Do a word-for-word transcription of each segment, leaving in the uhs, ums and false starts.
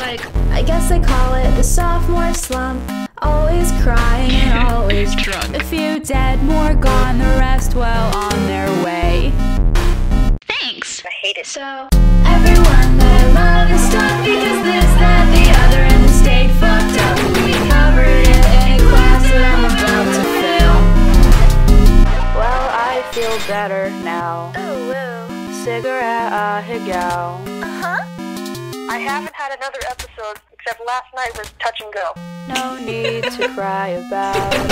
like, I guess they call it the sophomore slump. Always crying and always drunk. A few dead, more gone, the rest well on their way. Thanks. I hate it. So everyone that I love is stuck because this, that, the other, and the state fucked up. We covered it in a class that I'm about to fail. Well, I feel better now. Ooh, woo. Cigarette, ah, higal. Uh-huh. I haven't had another episode except last night was touch and go. No need to cry about it.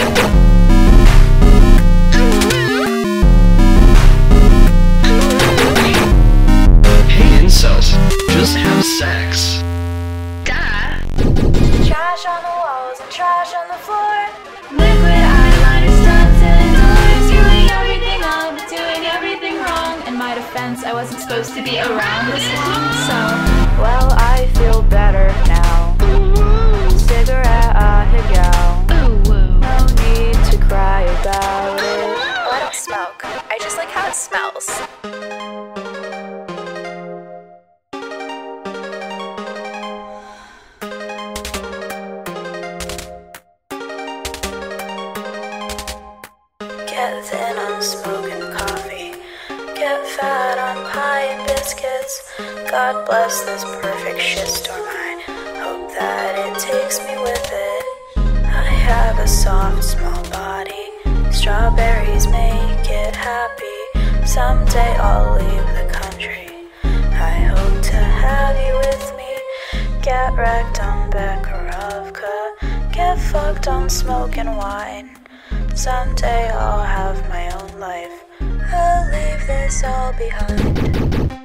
Hey incels, just have sex. Duh. Trash on the walls and trash on the floor. Liquid eyeliner stuck to the door. Screwing everything up, doing everything wrong. In my defense, I wasn't supposed to be around this long. So, well, I feel better now. Cigarette, ah, higal. Ooh, woo. No need to cry about it. Well, I don't smoke. I just like how it smells. Get thin on smoking coffee. Get fat on pie and biscuits. God bless this perfect shitstorm. I hope that it takes me with it. I have a soft, small body. Strawberries make it happy. Someday I'll leave the country. I hope to have you with me. Get wrecked on Bekarovka. Get fucked on smoking wine. Someday I'll have my own life. I'll leave this all behind.